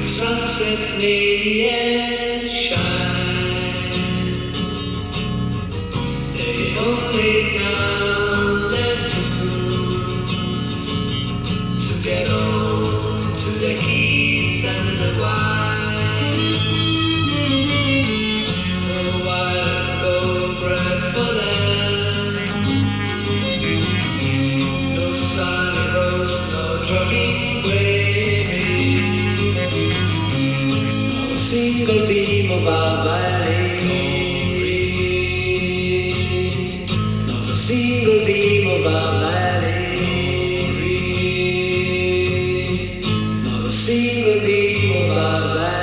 Sunset made the air shine. They don't lay down their tunes to get on to the keys and the wine. A while gold bread for them. No sunny rose, no drumming grave. Single beam of our valley, not a single beam of our valley, not a single beam of our valley.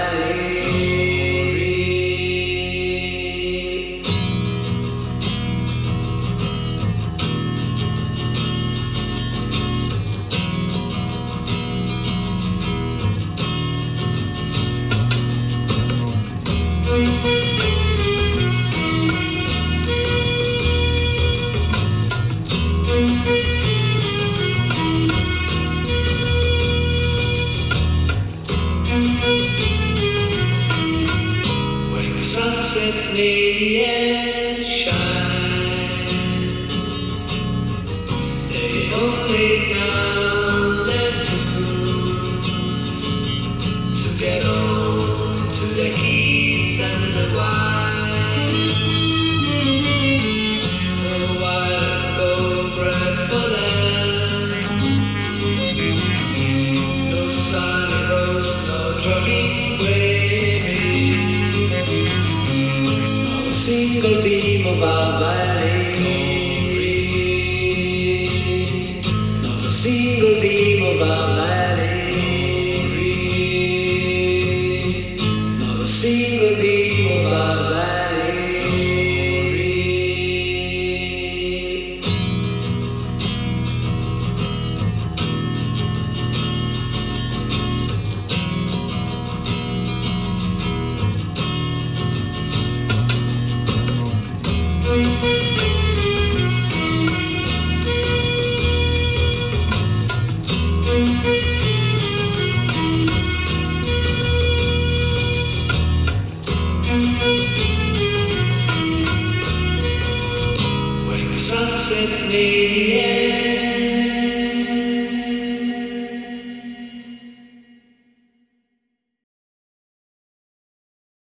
When sunset made the air shine, they don't lay down their tunes to get on to the keys and the wine. A while gold bread for them. No sunny rose, no drumming grave. Not a single beam of our valley. Not a single beam of our valley. Not a single beam of our valley. When sunset made the air